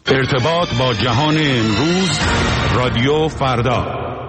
ارتباط با جهان امروز، رادیو فردا.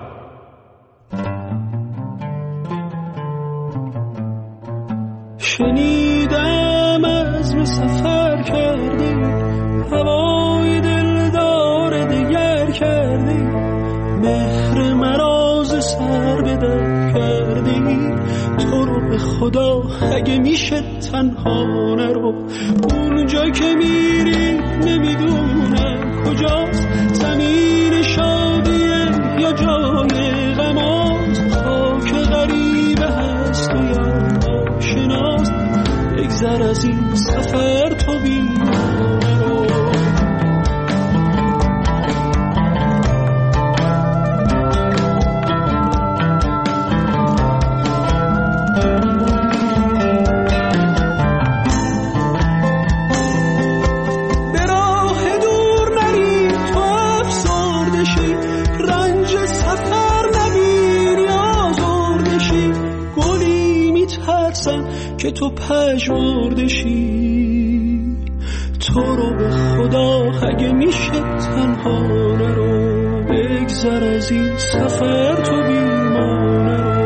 شنیدم عزم سفر کردی، هوای دلدار دگر کردی، مهر مراز سر به در کردی. تو رو به خدا اگه میشه تنها نرو، اونجا که میری نمیدونم کجاست، زمین شادیه یا جای غماست، خاک غریبه هست و یا آشناست. بگذر از این سفر تو بیمار رو. که تو پژمردشی، تو رو به خدا اگه میشه تنها نرو، بگذر از این سفر تو بیمانه رو.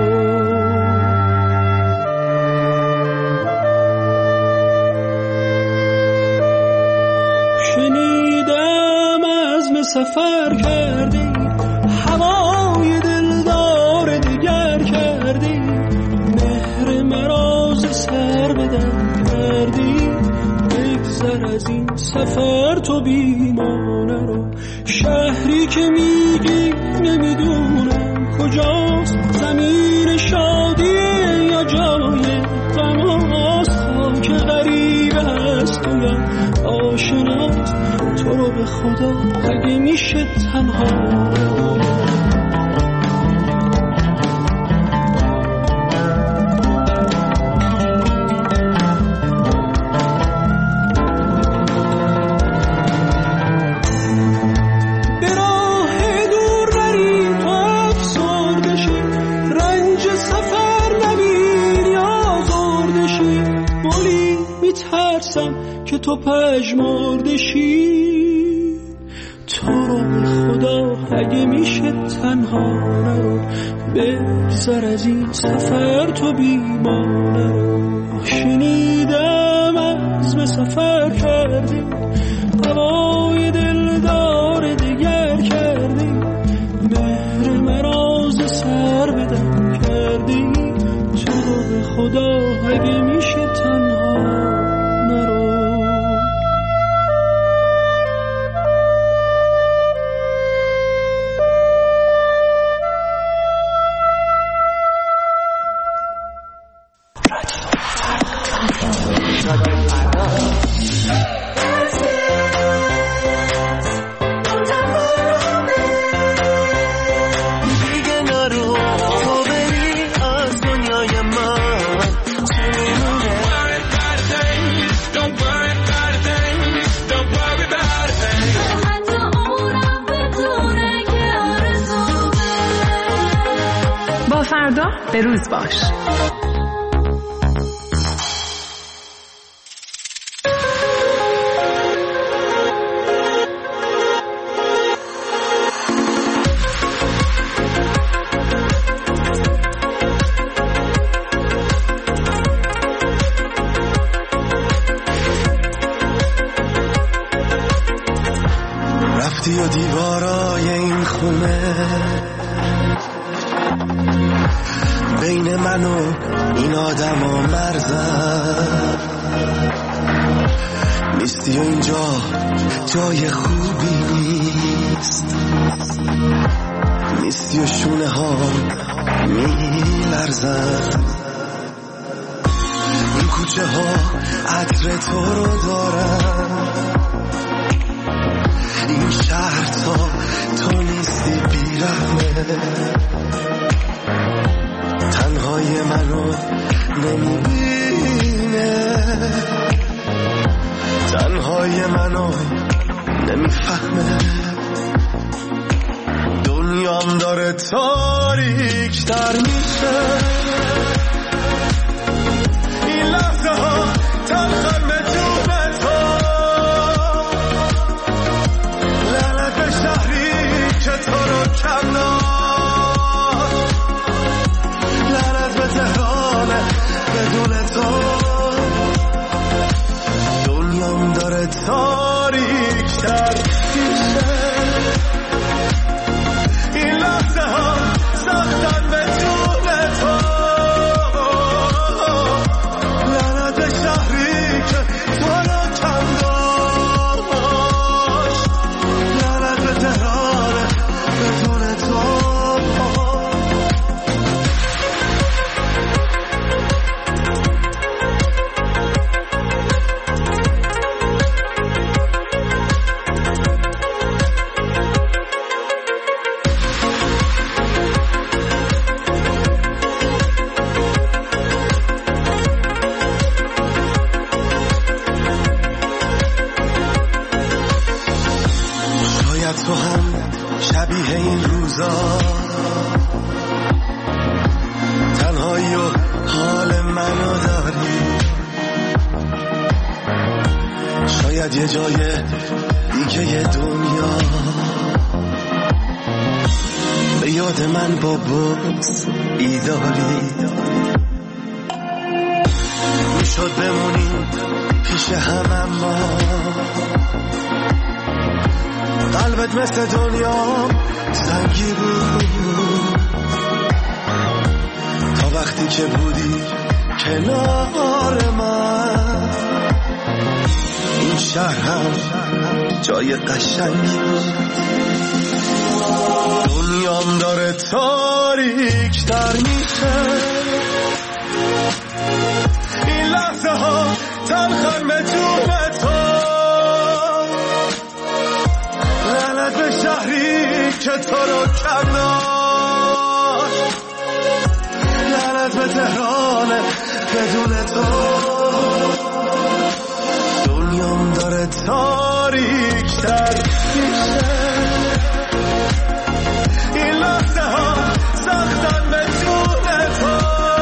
شنیدم عزم سفر کردی، هوای دلدار دگر کردی، مهر مراز سر بدن کردی. بگذر از این سفر تو بیمانه رو. شهری که میگی نمیدونم کجاست، زمین شادیه یا جای غماست، خاک غریبه هست و یا آشناست. تو رو به خدا اگه میشه تنها رو. که تو پژمردشی، تو رو به خدا اگه میشه تنها نرو، بگذر از این سفر تو بیمانه رو. شنیدم عزم سفر کردی، هوای دلدار دگر کردی، مهر مراز سر بدن کردی. تو رو به خدا اگه میشه تنها نرو. فردا به روز باش. رفتی و دیوارای این خونه بین من و این آدم و مرزم نیستی و اینجا جای خوبی نیست، نیستی و شونه ها میلرزن. این کوچه ها عطر تو رو دارن، این شهر تو نیستی بیرحمه. تنهای منو نمیبینه، تنهای منو نمیفهمه. دنیام داره تاریک تر میشه، این لحظه ها تلخن به جونت ها. تاریک‌تر میشه. این لحظه ها ساختن بدون تو، لعنت به شهری که تو را کم داشت، لعنت به تهران بدون تو. تو هم شبیه این روزا تنهایی و حال منو داری، شاید یه جای دیگه دنیا به یاد من با بغض بیداری. میشد بمونیم پیش هم اما قلبت مثل دنیا سنگی بود، تا وقتی که بودی کنار من این شهر هم جای قشنگی بود. دنیام داره تاریک تر میشه، این لحظه ها تلخن به جون تو، لعنت به شهری که تو رو کم داشت، لعنت به تهران بدون تو. دنیام داره تاریک تر میشه، این لحظه ها ساختن به جون تو،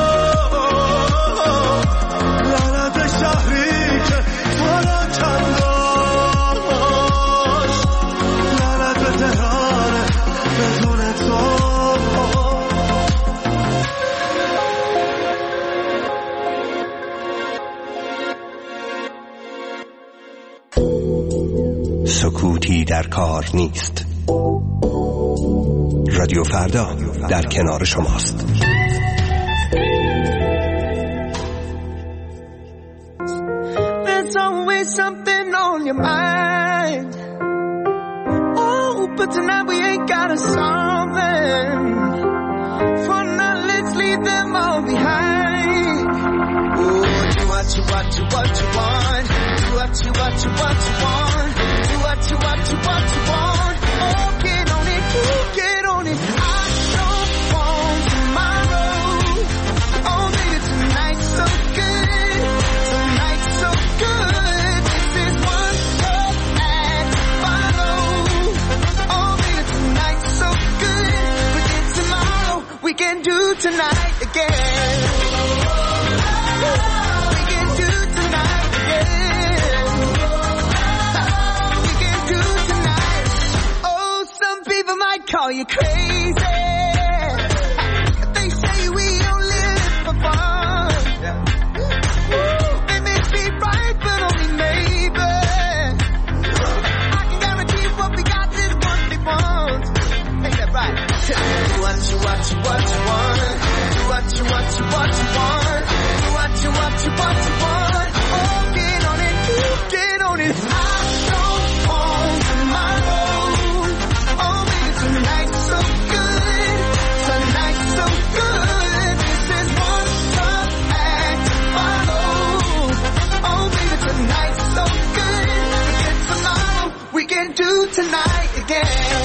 لعنت به شهری که تو رو کم داشت، لعنت به تهران بدون تو. سکوتی در کار نیست. رادیو فردا در کنار شماست. There's always something on your mind. Oh, but tonight we ain't got a something. For now, let's leave them all behind. Oh, do what you want. Do what you want. Do what you want. Do what you want. Do what you want. Do what you want. Oh, get on it. Oh, get on it. I don't want tomorrow. Oh, baby, tonight's so good. Tonight's so good. This is one love act follow. Oh, baby, tonight's so good. Forget tomorrow. We can do tonight again. We can do tonight again. We can do tonight. Oh, some people might call you crazy. They say we only live for fun. They may be right, but only maybe. I can guarantee what we got is what they want. Ain't that right? Do what you want. Do what you want. Do what you want. Do what you want. Do what you want. Do what you want. Oh, get on it. Get on it. I don't want tomorrow. Oh, baby, tonight's so good. Tonight's so good. This is one tough act to follow. Oh, baby, tonight's so good. Forget tomorrow. We can do tonight again.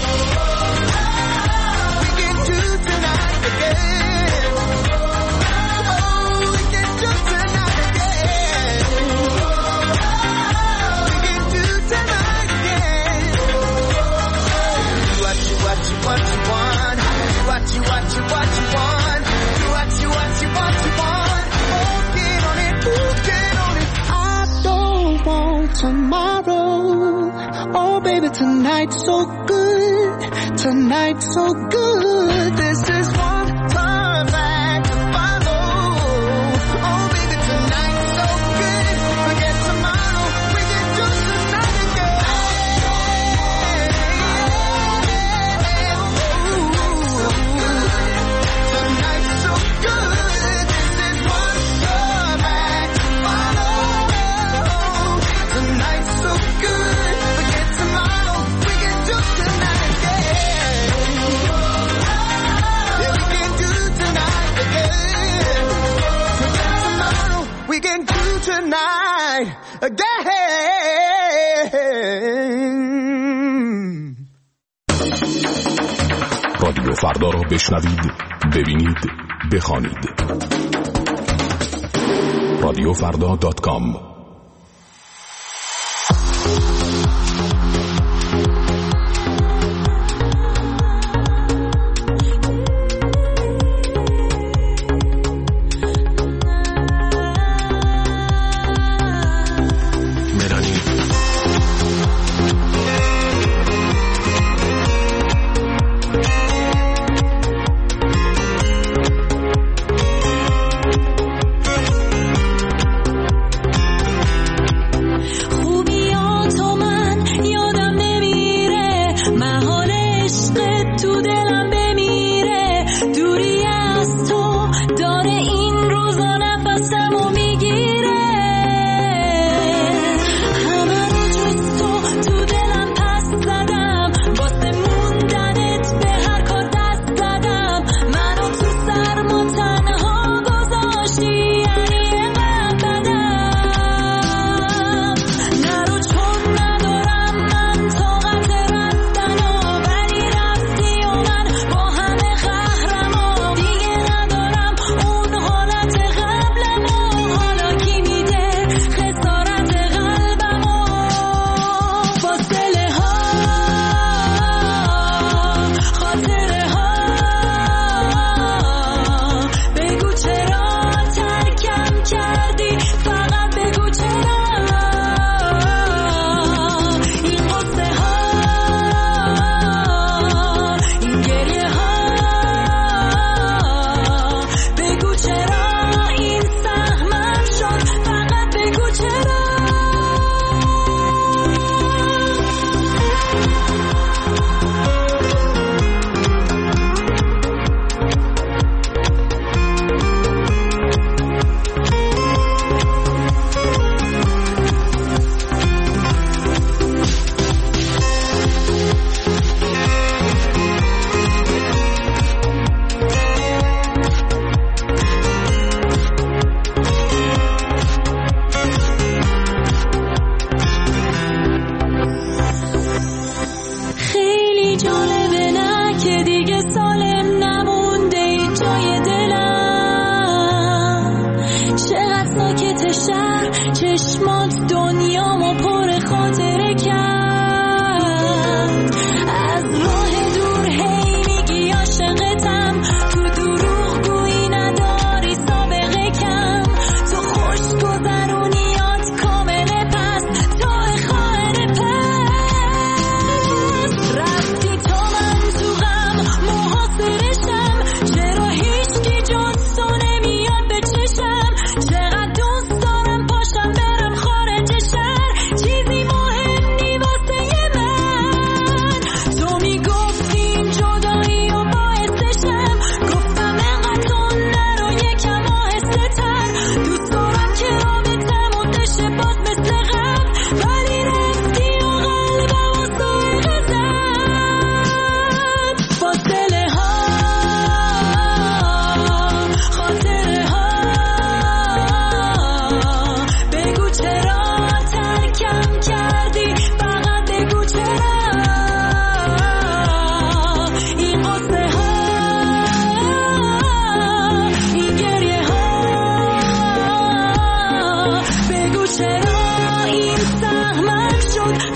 We can do tonight again. Oh, we can do tonight again. We can do tonight again. Do what you want. Do what you want. Do what you want. Do what you want. Do what you want. Do what you want. Oh, get on it. Ooh, get on it. I don't want tomorrow. Oh, baby, tonight's so good. Tonight's so good. This is one time back to follow. Oh, baby, tonight's so good. Forget tomorrow. We can do رادیو فردا را بشنوید، ببینید، بخوانید. رادیوفردا.com.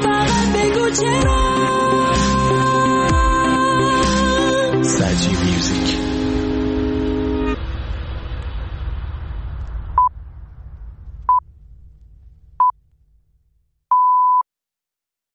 Saji Music.